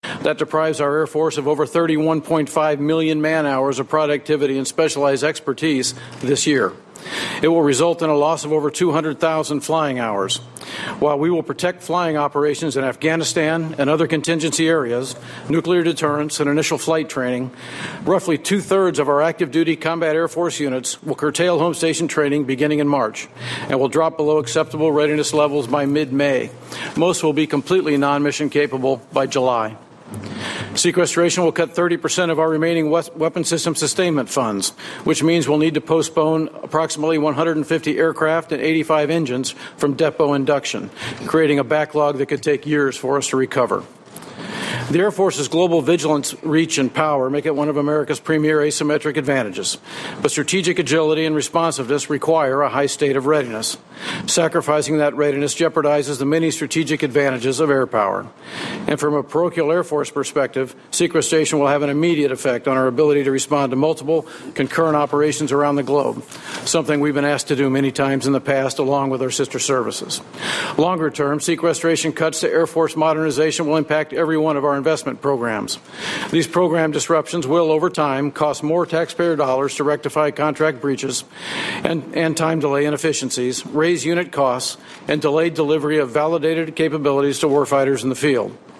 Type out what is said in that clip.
That deprives our Air Force of over 31.5 million man-hours of productivity and specialized expertise this year. It will result in a loss of over 200,000 flying hours. While we will protect flying operations in Afghanistan and other contingency areas, nuclear deterrence and initial flight training, roughly two-thirds of our active duty combat Air Force units will curtail home station training beginning in March and will drop below acceptable readiness levels by mid-May. Most will be completely non-mission capable by July. Sequestration will cut 30% of our remaining weapon system sustainment funds, which means we'll need to postpone approximately 150 aircraft and 85 engines from depot induction, creating a backlog that could take years for us to recover. The Air Force's global vigilance, reach, and power make it one of America's premier asymmetric advantages. But strategic agility and responsiveness require a high state of readiness. Sacrificing that readiness jeopardizes the many strategic advantages of air power. And from a parochial Air Force perspective, sequestration will have an immediate effect on our ability to respond to multiple concurrent operations around the globe, something we've been asked to do many times in the past along with our sister services. Longer term, sequestration cuts to Air Force modernization will impact every one of our investment programs. These program disruptions will, over time, cost more taxpayer dollars to rectify contract breaches and time delay inefficiencies, raise unit costs, and delay delivery of validated capabilities to warfighters in the field.